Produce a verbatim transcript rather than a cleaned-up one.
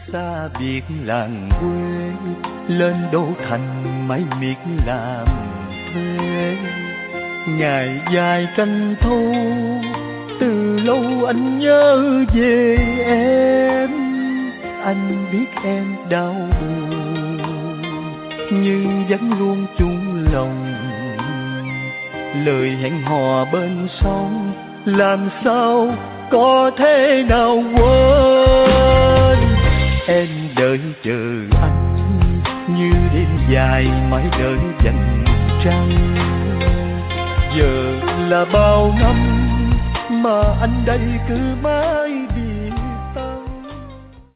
xa biệt làng quê, lên đô thành mãi miệt làm thuê. Ngày dài canh thu, từ lâu anh nhớ về em. Anh biết em đau buồn, nhưng vẫn luôn chung lòng. Lời hẹn hò bên sông, làm sao có thể nào quên. Em đợi chờ anh như đêm dài mãi đợi dành trăng. Giờ là bao năm mà anh đây cứ mãi